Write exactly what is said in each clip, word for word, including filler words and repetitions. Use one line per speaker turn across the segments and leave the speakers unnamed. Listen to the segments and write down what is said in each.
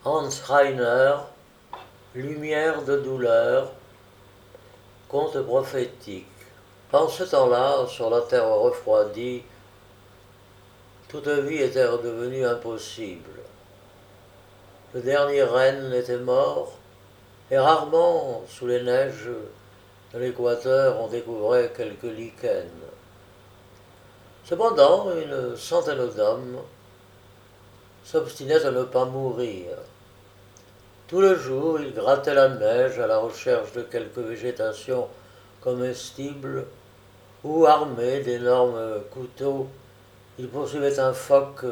Hans Reiner, Lumière de douleur, conte prophétique. En ce temps-là, sur la terre refroidie, toute vie était redevenue impossible. Le dernier renne était mort, et rarement, sous les neiges de l'équateur, on découvrait quelques lichens. Cependant, une centaine d'hommes s'obstinaient à ne pas mourir. Tout le jour, ils grattaient la neige à la recherche de quelque végétation comestible ou, armés d'énormes couteaux, ils poursuivaient un phoque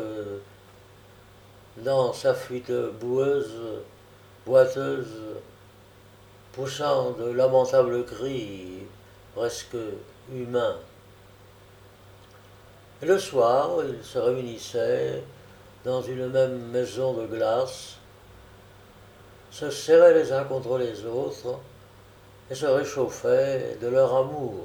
dans sa fuite boueuse, boiteuse, poussant de lamentables cris presque humains. Et le soir, ils se réunissaient dans une même maison de glace, se serraient les uns contre les autres et se réchauffaient de leur amour.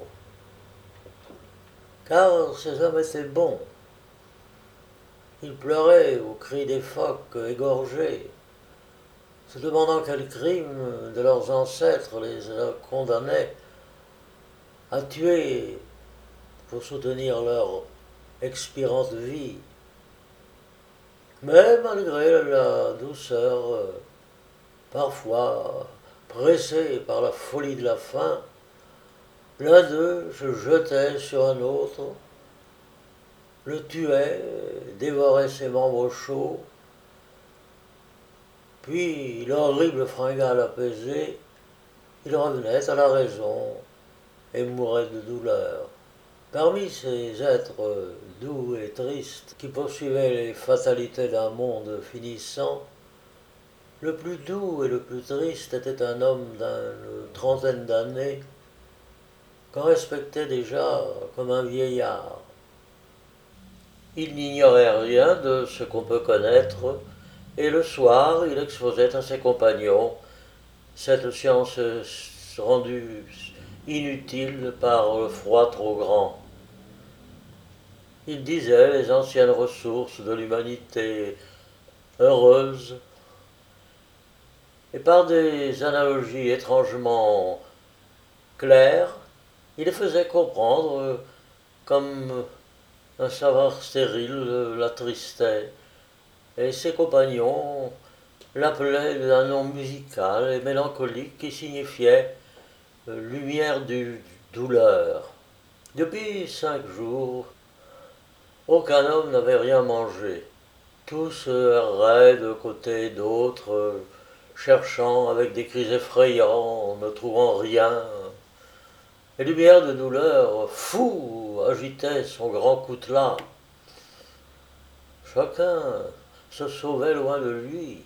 Car ces hommes étaient bons. Ils pleuraient au cri des phoques égorgés, se demandant quel crime de leurs ancêtres les condamnait à tuer pour soutenir leur expirante vie. Mais malgré la douceur, parfois pressé par la folie de la faim, l'un d'eux se jetait sur un autre, le tuait, dévorait ses membres chauds, puis, l'horrible fringale apaisé, il revenait à la raison et mourait de douleur. Parmi ces êtres doux et tristes qui poursuivaient les fatalités d'un monde finissant, le plus doux et le plus triste était un homme d'une trentaine d'années qu'on respectait déjà comme un vieillard. Il n'ignorait rien de ce qu'on peut connaître, et le soir il exposait à ses compagnons cette science rendue inutile par le froid trop grand. Il disait les anciennes ressources de l'humanité heureuse, et par des analogies étrangement claires, il faisait comprendre comme un savoir stérile l'attristait, et ses compagnons l'appelaient d'un nom musical et mélancolique qui signifiait lumière du douleur. Depuis cinq jours, aucun homme n'avait rien mangé. Tous se erraient de côté et d'autre, cherchant avec des cris effrayants, ne trouvant rien. Et lumière de douleur, fou, agitait son grand coutelas. Chacun se sauvait loin de lui,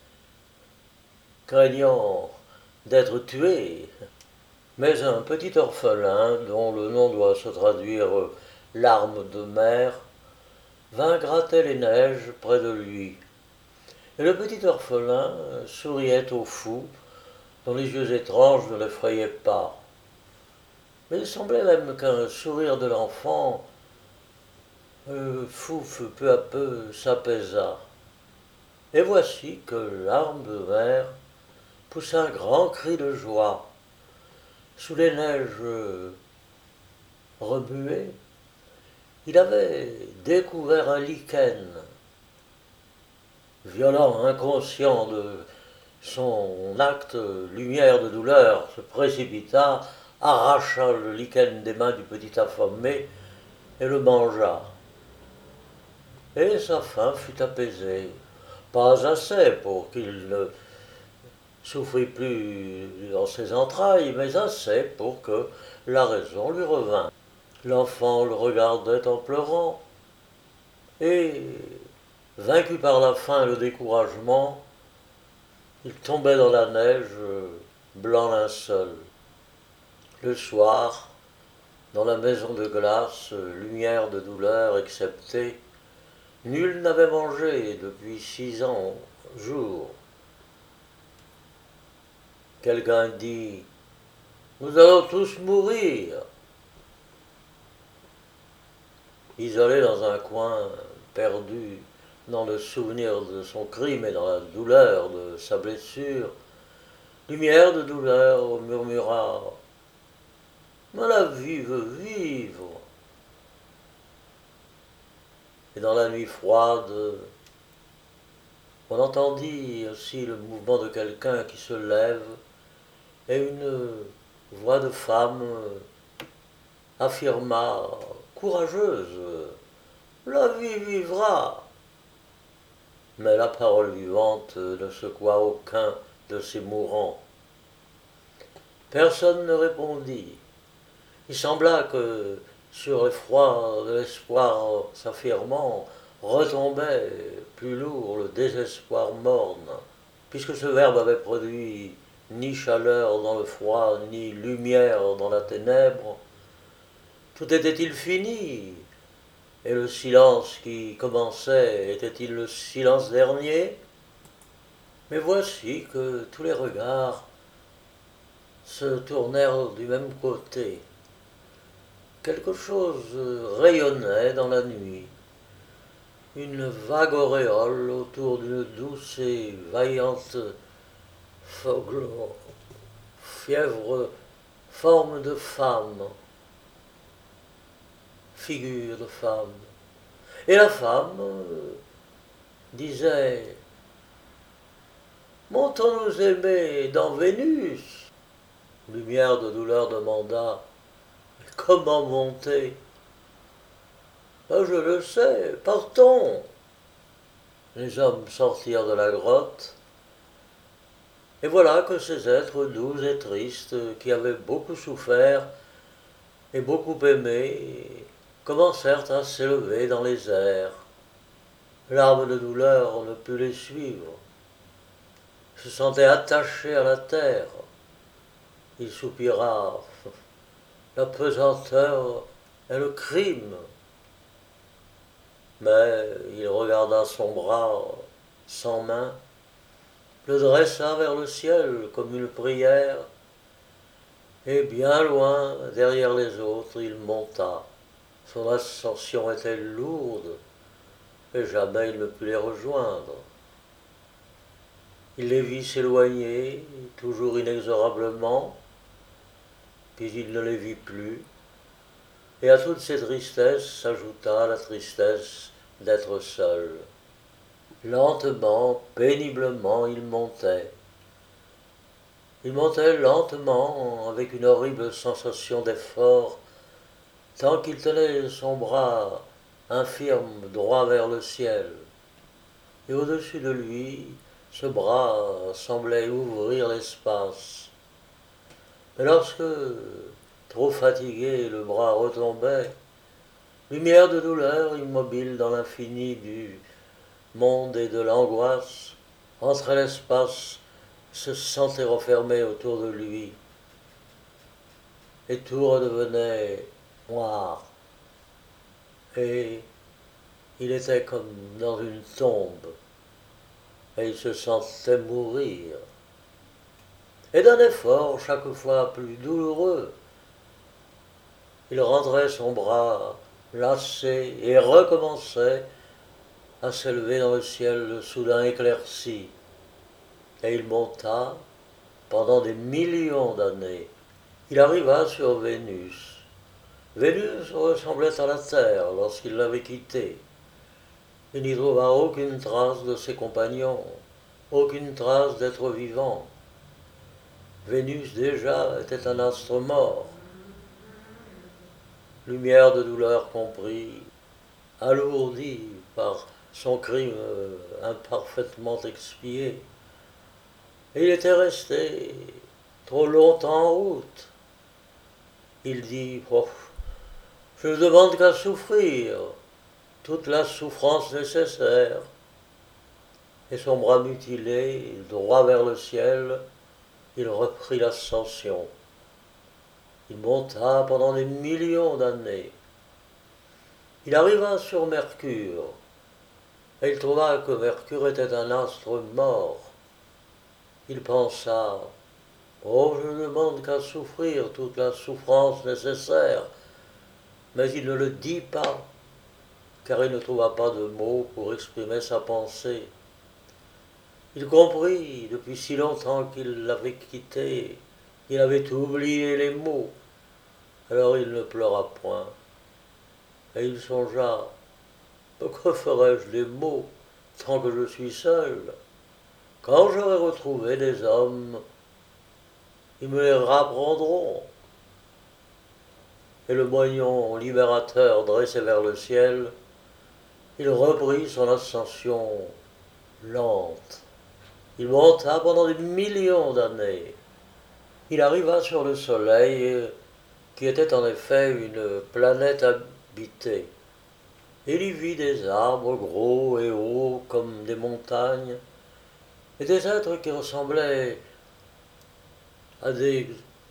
craignant d'être tué. Mais un petit orphelin, dont le nom doit se traduire larme de mer, vint gratter les neiges près de lui. Et le petit orphelin souriait au fou, dont les yeux étranges ne l'effrayaient pas. Mais il semblait même qu'un sourire de l'enfant, le fou peu à peu s'apaisa. Et voici que l'arme de mer poussa un grand cri de joie. Sous les neiges remuées, il avait découvert un lichen. Violent, inconscient de son acte, lumière de douleur se précipita, arracha le lichen des mains du petit affamé et le mangea. Et sa faim fut apaisée, pas assez pour qu'il ne souffrit plus dans ses entrailles, mais assez pour que la raison lui revint. L'enfant le regardait en pleurant, et, vaincu par la faim et le découragement, il tombait dans la neige, blanc linceul. Le soir, dans la maison de glace, lumière de douleur exceptée, nul n'avait mangé depuis six ans, jours. Quelqu'un dit « Nous allons tous mourir !» Isolé dans un coin perdu dans le souvenir de son crime et dans la douleur de sa blessure, lumière de douleur, murmura « Mais la vie veut vivre !» Et dans la nuit froide, on entendit aussi le mouvement de quelqu'un qui se lève et une voix de femme affirma, courageuse, « La vie vivra !» Mais la parole vivante ne secoua aucun de ces mourants. Personne ne répondit. Il sembla que sur l'effroi de l'espoir s'affirmant retombait plus lourd le désespoir morne, puisque ce verbe avait produit ni chaleur dans le froid, ni lumière dans la ténèbre. Tout était-il fini? Et le silence qui commençait était-il le silence dernier? Mais voici que tous les regards se tournèrent du même côté. Quelque chose rayonnait dans la nuit, une vague auréole autour d'une douce et vaillante fièvre, forme de femme, figure de femme. Et la femme euh, disait « Montons-nous aimer dans Vénus ?» Lumière de douleur demanda « Comment monter ?»« Ben, je le sais, partons !» Les hommes sortirent de la grotte, et voilà que ces êtres doux et tristes, qui avaient beaucoup souffert et beaucoup aimé, commencèrent à s'élever dans les airs. L'âme de douleur ne put les suivre, se sentait attaché à la terre. Il soupira, la pesanteur est le crime. Mais il regarda son bras sans main, le dressa vers le ciel comme une prière, et bien loin, derrière les autres, il monta. Son ascension était lourde, et jamais il ne put les rejoindre. Il les vit s'éloigner, toujours inexorablement, puis il ne les vit plus, et à toutes ces tristesses s'ajouta la tristesse d'être seul. Lentement, péniblement, il montait. Il montait lentement, avec une horrible sensation d'effort, tant qu'il tenait son bras infirme droit vers le ciel. Et au-dessus de lui, ce bras semblait ouvrir l'espace. Mais lorsque, trop fatigué, le bras retombait, lumière de douleur immobile dans l'infini du monde et de l'angoisse, entrait l'espace, se sentait refermé autour de lui, et tout redevenait noir, et il était comme dans une tombe, et il se sentait mourir. Et d'un effort chaque fois plus douloureux, il rendrait son bras lassé et recommençait à s'élever dans le ciel soudain éclairci. Et il monta pendant des millions d'années. Il arriva sur Vénus. Vénus ressemblait à la Terre lorsqu'il l'avait quittée. Il n'y trouva aucune trace de ses compagnons, aucune trace d'êtres vivants. Vénus déjà était un astre mort. Lumière de douleur compris, alourdi par son crime imparfaitement expié. Et il était resté trop longtemps en route. Il dit oh, « Je ne demande qu'à souffrir, toute la souffrance nécessaire. » Et son bras mutilé, droit vers le ciel, il reprit l'ascension. Il monta pendant des millions d'années. Il arriva sur Mercure, et il trouva que Mercure était un astre mort. Il pensa, oh, je ne demande qu'à souffrir toute la souffrance nécessaire, mais il ne le dit pas. car il ne trouva pas de mots pour exprimer sa pensée. Il comprit, depuis si longtemps qu'il l'avait quitté, qu'il avait oublié les mots. Alors il ne pleura point, et il songea, que ferai-je des mots tant que je suis seul? Quand j'aurai retrouvé des hommes, ils me les rapprendront. Et le moignon libérateur dressé vers le ciel, il reprit son ascension lente. Il monta pendant des millions d'années. Il arriva sur le Soleil, qui était en effet une planète habitée. Il y vit des arbres gros et hauts comme des montagnes, et des êtres qui ressemblaient à des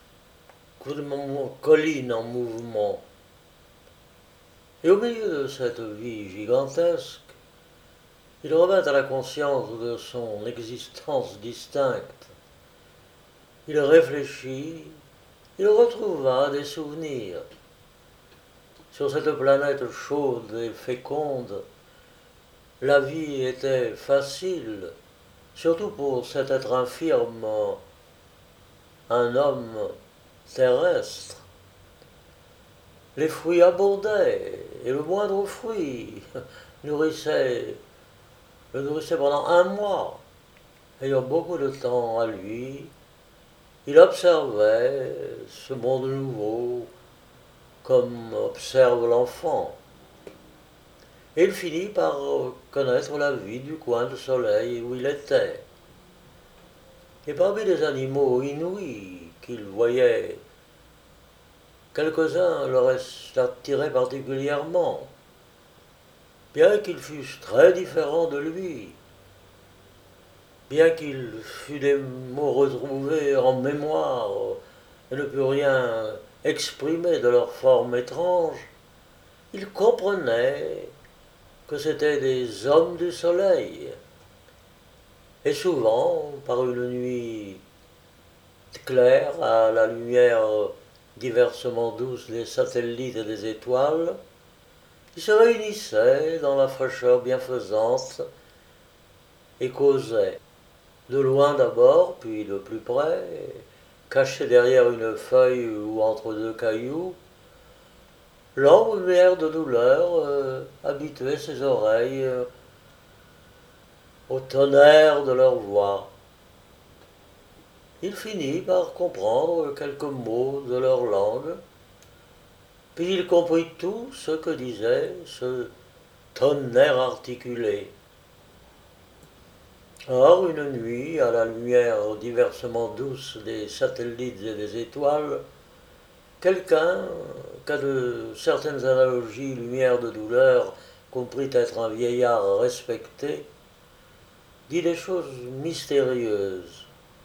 collines en mouvement. Et au milieu de cette vie gigantesque, il revint à la conscience de son existence distincte. Il réfléchit, il retrouva des souvenirs. Sur cette planète chaude et féconde, la vie était facile, surtout pour cet être infirme, un homme terrestre. Les fruits abondaient, et le moindre fruit nourrissait, le nourrissait pendant un mois. Ayant beaucoup de temps à lui, il observait ce monde nouveau comme observe l'enfant. Et il finit par connaître la vie du coin de soleil où il était. Et parmi les animaux inouïs qu'il voyait, quelques-uns l'auraient attiré particulièrement, bien qu'ils fussent très différents de lui, bien qu'il fût des mots retrouvés en mémoire et ne pût rien exprimer de leur forme étrange, il comprenait que c'étaient des hommes du soleil. Et souvent, par une nuit claire, à la lumière diversement douce des satellites et des étoiles, ils se réunissaient dans la fraîcheur bienfaisante et causaient, de loin d'abord, puis de plus près, caché derrière une feuille ou entre deux cailloux. L'ombre de douleur euh, habituait ses oreilles euh, au tonnerre de leur voix. Il finit par comprendre quelques mots de leur langue, puis il comprit tout ce que disait ce tonnerre articulé. Or, une nuit, à la lumière diversement douce des satellites et des étoiles, quelqu'un, qu'à de certaines analogies, lumière de douleur, comprit être un vieillard respecté, dit des choses mystérieuses.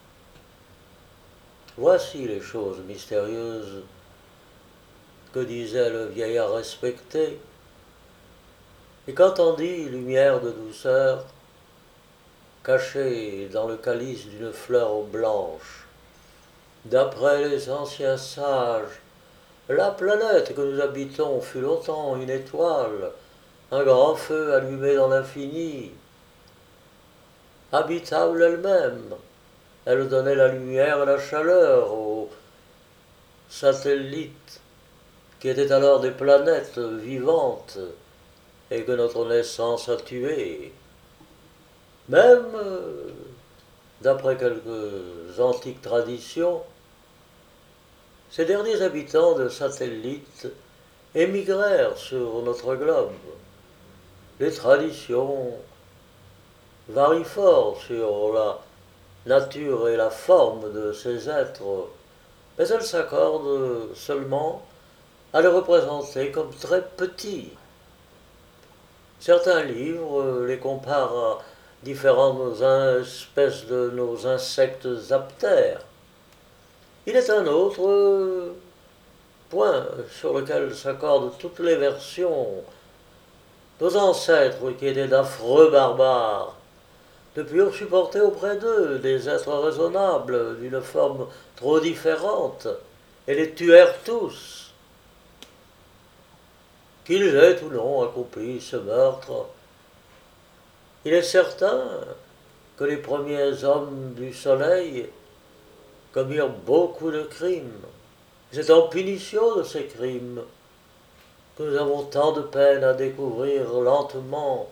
Voici les choses mystérieuses que disait le vieillard respecté, et qu'entendit lumière de douceur, cachée dans le calice d'une fleur blanche. D'après les anciens sages, la planète que nous habitons fut longtemps une étoile, un grand feu allumé dans l'infini. Habitable elle-même, elle donnait la lumière et la chaleur aux satellites, qui étaient alors des planètes vivantes, et que notre naissance a tuées. Même, d'après quelques antiques traditions, ces derniers habitants de satellites émigrèrent sur notre globe. Les traditions varient fort sur la nature et la forme de ces êtres, mais elles s'accordent seulement à les représenter comme très petits. Certains livres les comparent à différentes espèces de nos insectes aptères. Il est un autre point sur lequel s'accordent toutes les versions. Nos ancêtres, qui étaient d'affreux barbares, ne purent supporter auprès d'eux des êtres raisonnables d'une forme trop différente, et les tuèrent tous. qu'ils aient ou non accompli ce meurtre. Il est certain que les premiers hommes du soleil commirent beaucoup de crimes. C'est en punition de ces crimes que nous avons tant de peine à découvrir lentement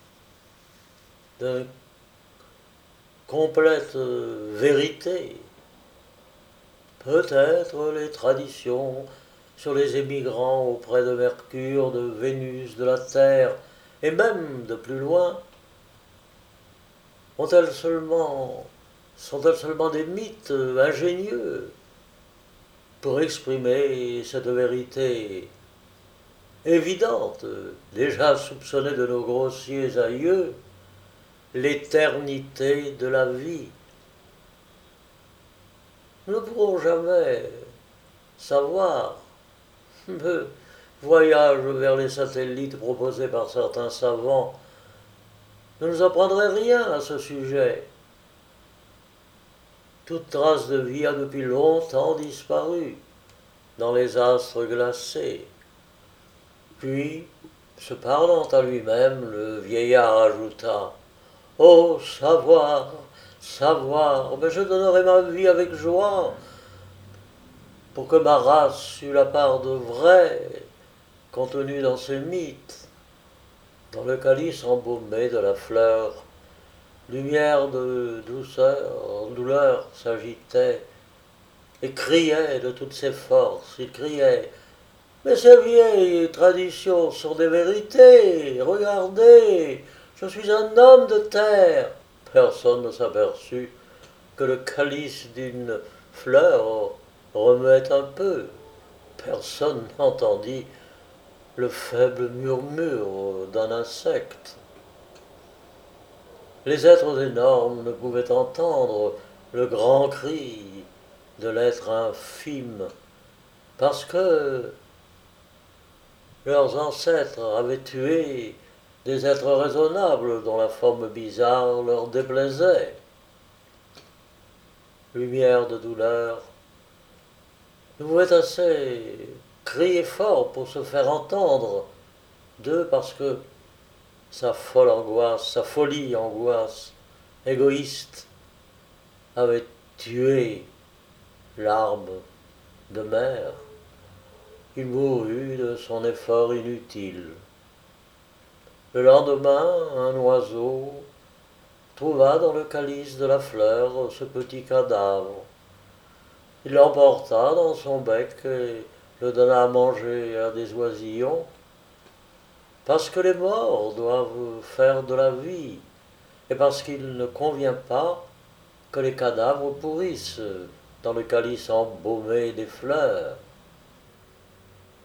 de complète vérité. Peut-être les traditions sur les émigrants auprès de Mercure, de Vénus, de la Terre, et même de plus loin, ont-elles seulement, sont-elles seulement des mythes ingénieux pour exprimer cette vérité évidente, déjà soupçonnée de nos grossiers aïeux, l'éternité de la vie. Nous ne pourrons jamais savoir. Le voyage vers les satellites proposés par certains savants ne nous apprendrait rien à ce sujet. Toute trace de vie a depuis longtemps disparu dans les astres glacés. Puis, se parlant à lui-même, le vieillard ajouta « Oh, savoir, savoir, mais je donnerai ma vie avec joie pour que ma race eût la part de vrai contenue dans ces mythes. » Dans le calice embaumé de la fleur, lumière de douceur en douleur s'agitait et criait de toutes ses forces. Il criait « Mais ces vieilles traditions sont des vérités, regardez, je suis un homme de terre. » Personne ne s'aperçut que le calice d'une fleur remuait un peu. Personne n'entendit le faible murmure d'un insecte. Les êtres énormes ne pouvaient entendre le grand cri de l'être infime, parce que leurs ancêtres avaient tué des êtres raisonnables dont la forme bizarre leur déplaisait. Lumière de douleur ne pouvait assez crier fort pour se faire entendre, d'eux parce que sa folle angoisse, sa folie angoisse, égoïste, avait tué l'arbre de mer. Il mourut de son effort inutile. Le lendemain, un oiseau trouva dans le calice de la fleur ce petit cadavre. Il l'emporta dans son bec et le donna à manger à des oisillons, parce que les morts doivent faire de la vie, et parce qu'il ne convient pas que les cadavres pourrissent dans le calice embaumé des fleurs.